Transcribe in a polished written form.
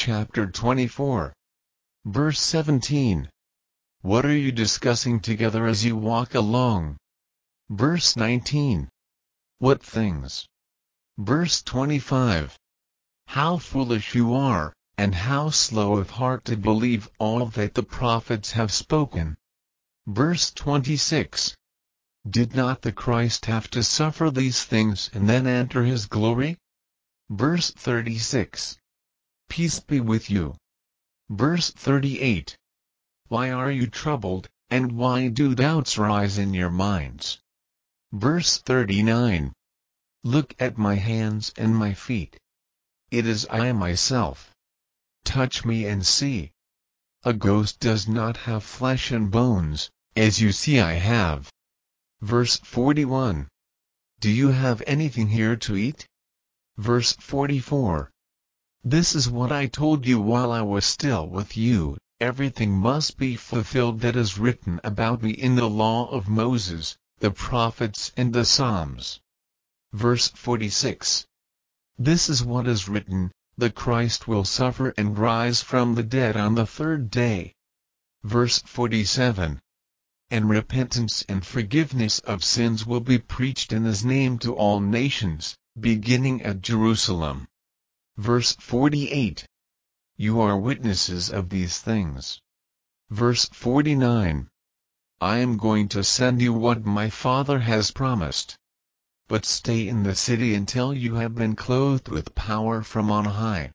chapter 24. Verse 17. What are you discussing together as you walk along? Verse 19. What things? Verse 25. How foolish you are, and how slow of heart to believe all that the prophets have spoken. Verse 26. Did not the Christ have to suffer these things and then enter his glory? Verse 36. Peace be with you. Verse 38. Why are you troubled, and why do doubts rise in your minds? Verse 39. Look at my hands and my feet. It is I myself. Touch me and see. A ghost does not have flesh and bones, as you see I have. Verse 41. Do you have anything here to eat? Verse 44. This is what I told you while I was still with you, everything must be fulfilled that is written about me in the law of Moses, the prophets and the Psalms. Verse 46. This is what is written, the Christ will suffer and rise from the dead on the third day. Verse 47. And repentance and forgiveness of sins will be preached in his name to all nations, beginning at Jerusalem. Verse 48. You are witnesses of these things. Verse 49. I am going to send you what my Father has promised. But stay in the city until you have been clothed with power from on high.